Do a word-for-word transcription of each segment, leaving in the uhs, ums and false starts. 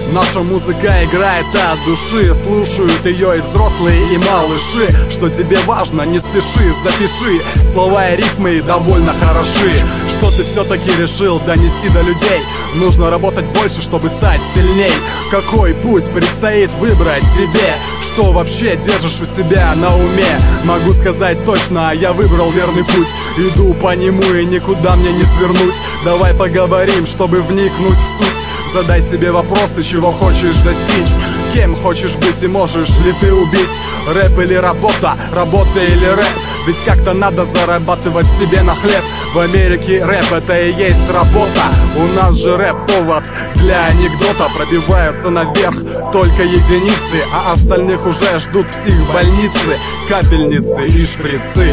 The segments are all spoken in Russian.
Наша музыка играет от души, слушают ее и взрослые, и малыши. Что тебе важно, не спеши, запиши. Слова и рифмы довольно хороши. Что ты все-таки решил донести до людей? Нужно работать больше, чтобы стать сильней. Какой путь предстоит выбрать себе? Что вообще держишь у себя на уме? Могу сказать точно, я выбрал верный путь. Иду по нему и никуда мне не свернуть. Давай поговорим, чтобы вникнуть в суть. Задай себе вопросы, чего хочешь достичь. Кем хочешь быть и можешь ли ты убить? Рэп или работа, работа или рэп? Ведь как-то надо зарабатывать себе на хлеб. В Америке рэп это и есть работа. У нас же рэп повод для анекдота. Пробиваются наверх только единицы, а остальных уже ждут психбольницы, капельницы и шприцы.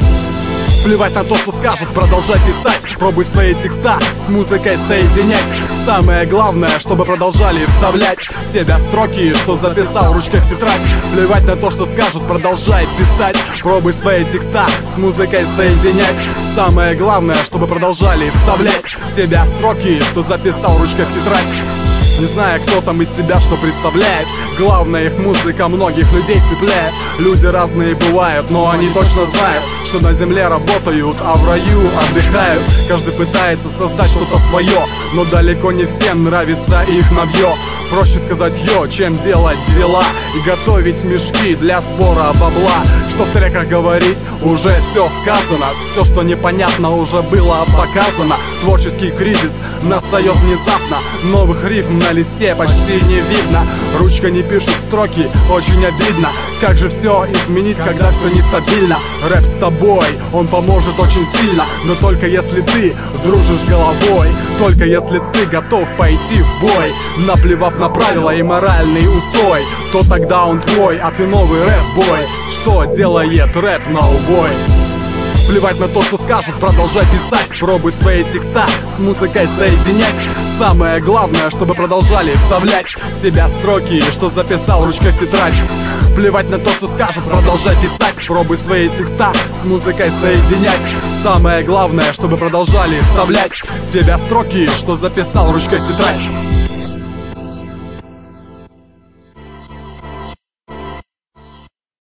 Плевать на то, что скажут, продолжай писать. Пробуй свои текста с музыкой соединять. Самое главное, чтобы продолжали вставлять в тебя строки, что записал ручкой в тетрадь. Плевать на то, что скажут, продолжай писать. Пробуй свои текста с музыкой соединять. Самое главное, чтобы продолжали вставлять в тебя строки, что записал ручкой в тетрадь. Не знаю, кто там из себя что представляет. Главное, их музыка многих людей цепляет. Люди разные бывают, но они точно знают, что на земле работают, а в раю отдыхают. Каждый пытается создать что-то свое, но далеко не всем нравится их навье. Проще сказать йо, чем делать дела и готовить мешки для сбора бабла. Что в треках говорить, уже все сказано. Все, что непонятно, уже было показано. Творческий кризис настает внезапно. Новых рифм на листе почти не видно. Ручка не пишет строки, очень обидно. Как же все изменить, когда все нестабильно? Рэп с тобой, он поможет очень сильно. Но только если ты дружишь с головой, только если ты готов пойти в бой, наплевав на правила и моральный устой, то тогда он твой, а ты новый рэп-бой. Что делает рэп на убой? Плевать на то, что скажут, продолжай писать. Пробуй свои текста с музыкой соединять. Самое главное, чтобы продолжали вставлять в тебя строки, что записал ручкой в тетрадь. Плевать на то, что скажут, продолжай писать. Пробуй свои текста с музыкой соединять. Самое главное, чтобы продолжали вставлять в тебя строки, что записал ручкой в тетрадь.